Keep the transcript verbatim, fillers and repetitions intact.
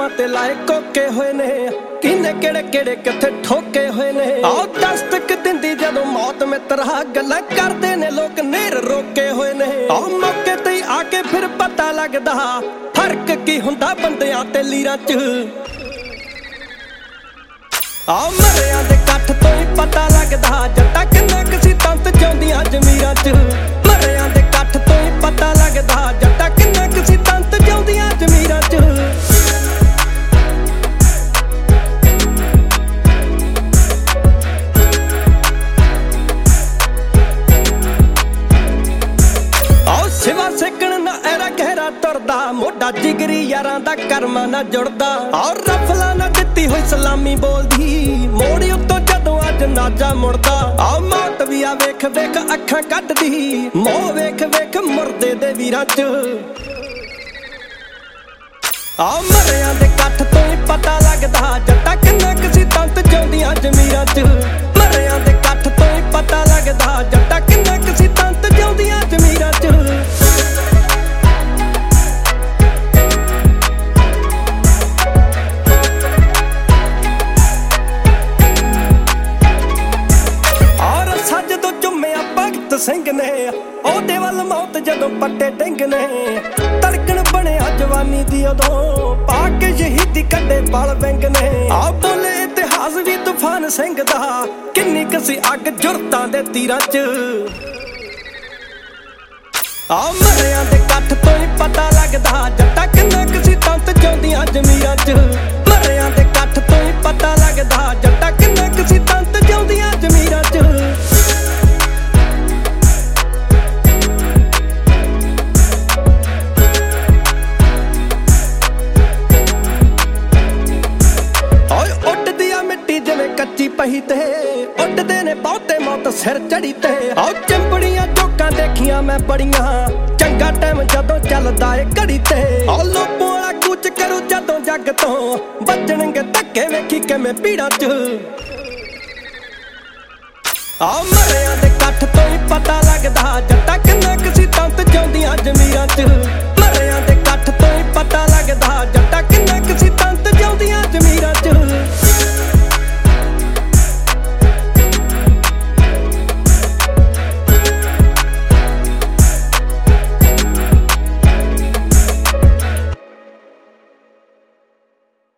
ते लाए कोके होए ने किने केड़े केड़े किथे ठोके होए ने आओ दस्तक दिंदी जदों मौत मित्रा गल्लां करदे ने लोग नेर रोके होए ने आओ मौके ते आके फिर पता लगदा फर्क की हुंदा बंदियां ते लीरां च आओ मरियां दे कट्ठ तो ही पता लगदा जट्टा किन्ना किसी तंत जाउंदियां जमीरां च मरियां दे कट्ठ तो ही पता लगदा जट्टा किन्ना किसी तंत जाउंदियां जमीरां च सिवा सेकण ना एरा गहरा तुरदा मोटा जिगरी यारां दा कर्मा ना जुड़दा और रफला ना दित्ती होई सलामी बोलदी मोड़ी उत्तों जदों अज नाजा मुड़दा आ मौत भी आ वेख वेख अखां कड्डदी मोह वेख वेख मुर्दे दे वीरां च आ मरियां दे कट्ठ तो ही पता लगदा जट्टा किन्ना किसी तंत जाउंदियां जमीरां च मरियां दे कट्ठ तो ही पता लगदा जट्टा किन्ना किसी तंत जाउंदियां जमीरां च ਸਿੰਘ ਨੇ ਉਹਦੇ ਵੱਲ ਮੌਤ ਜਦੋਂ ਪੱਟੇ ਡਿੰਗ ਨੇ ਧੜਕਣ ਬਣਿਆ ਜਵਾਨੀ ਦੀ ਉਦੋਂ ਪਾ ਕੇ ਸ਼ਹੀਦੀ ਕੱਢੇ ਬਲ ਵਿੰਗ ਨੇ ਆ ਬੋਲੇ ਇਤਿਹਾਸ ਵੀ ਤੂਫਾਨ ਸਿੰਘ ਦਾ ਕਿੰਨੀ ਕਸੀ ਅੱਗ ਜੁਰਤਾਂ ਦੇ ਤੀਰਾਂ ਚ ਆ ਮਰਿਆਂ ਦੇ ਕੱਠ ਤੋਂ ਹੀ ਪਤਾ ਲੱਗਦਾ ਜੱਟਾ ਕਿੰਨਾ ਕਸੀ ਤੰਤ ਜਾਉਂਦੀਆਂ ਜਮੀਰਾਂ ਚ ਮਰਿਆਂ ਦੇ ਕੱਠ ਤੋਂ ਹੀ ਪਤਾ ਲੱਗਦਾ ਜੱਟਾ ਕਿੰਨਾ ਕਸੀ ਤੰਤ ਜਾਉਂਦੀਆਂ ਜਮੀਰਾਂ ਚ ਕੱਚੀ ਪਹੀ ਤੇ ਉੱਡਦੇ ਨੇ ਬਹੁਤੇ ਮੌਤ ਸਿਰ ਚੜੀ ਤੇ ਆਓ ਚੰਬੜੀਆਂ ਜੋਕਾਂ ਦੇਖੀਆਂ ਮੈਂ ਬੜੀਆਂ ਚੰਗਾ ਟਾਈਮ ਜਦੋਂ ਚੱਲਦਾ ਏ ਘੜੀ ਤੇ ਆਓ ਲੋਪੋਂ ਵਾਲਾ ਕੂਚ ਕਰੂ ਜਦੋਂ ਜੱਗ ਤੋਂ ਵੱਜਣਗੇ ਧੱਕੇ ਵੇਖੀ ਕਿਵੇਂ ਪੀੜਾਂ ਚ ਆਓ ਮਰਿਆਂ ਦੇ ਕੱਠ ਤੋਂ ਹੀ ਪਤਾ ਲੱਗਦਾ ਜੱਟਾ ਕਿੰਨਾ ਕਿਸੀ ਤੰਤ ਜਾਉਂਦੀਆਂ ਜਮੀਰਾਂ ਚ ਮਰਿਆਂ ਦੇ ਕੱਠ ਤੋਂ ਹੀ ਪਤਾ ਲੱਗਦਾ ਜੱਟਾ ਕਿੰਨਾ ਕਿਸੀ